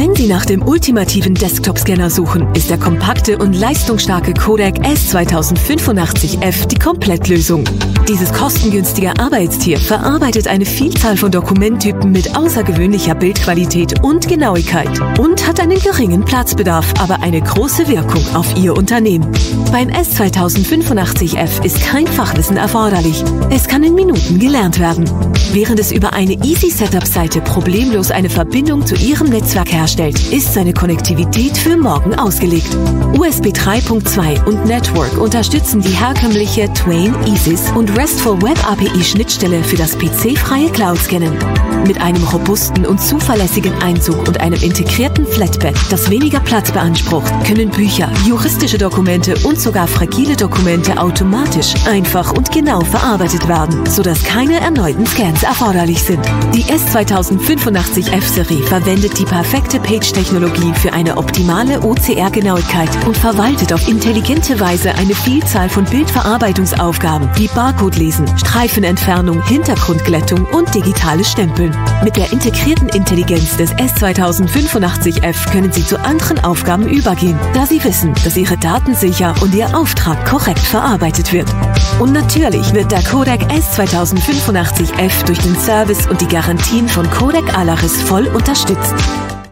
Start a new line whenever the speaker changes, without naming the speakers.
Wenn Sie nach dem ultimativen Desktop-Scanner suchen, ist der kompakte und leistungsstarke Kodak S2085F die Komplettlösung. Dieses kostengünstige Arbeitstier verarbeitet eine Vielzahl von Dokumenttypen mit außergewöhnlicher Bildqualität und Genauigkeit und hat einen geringen Platzbedarf, aber eine große Wirkung auf Ihr Unternehmen. Beim S2085F ist kein Fachwissen erforderlich. Es kann in Minuten gelernt werden. Während es über eine Easy-Setup-Seite problemlos eine Verbindung zu Ihrem Netzwerk herstellt, ist seine Konnektivität für morgen ausgelegt. USB 3.2 und Network unterstützen die herkömmliche Twain, ISIS und RESTful Web API Schnittstelle für das PC-freie Cloud-Scannen. Mit einem robusten und zuverlässigen Einzug und einem integrierten Flatbed, das weniger Platz beansprucht, können Bücher, juristische Dokumente und sogar fragile Dokumente automatisch, einfach und genau verarbeitet werden, sodass keine erneuten Scans erforderlich sind. Die S2085F-Serie verwendet die perfekte Page-Technologie für eine optimale OCR-Genauigkeit und verwaltet auf intelligente Weise eine Vielzahl von Bildverarbeitungsaufgaben wie Barcode-Lesen, Streifenentfernung, Hintergrundglättung und digitales Stempeln. Mit der integrierten Intelligenz des S2085F können Sie zu anderen Aufgaben übergehen, da Sie wissen, dass Ihre Daten sicher und Ihr Auftrag korrekt verarbeitet wird. Und natürlich wird der Kodak S2085F durch den Service und die Garantien von Kodak Alaris voll unterstützt.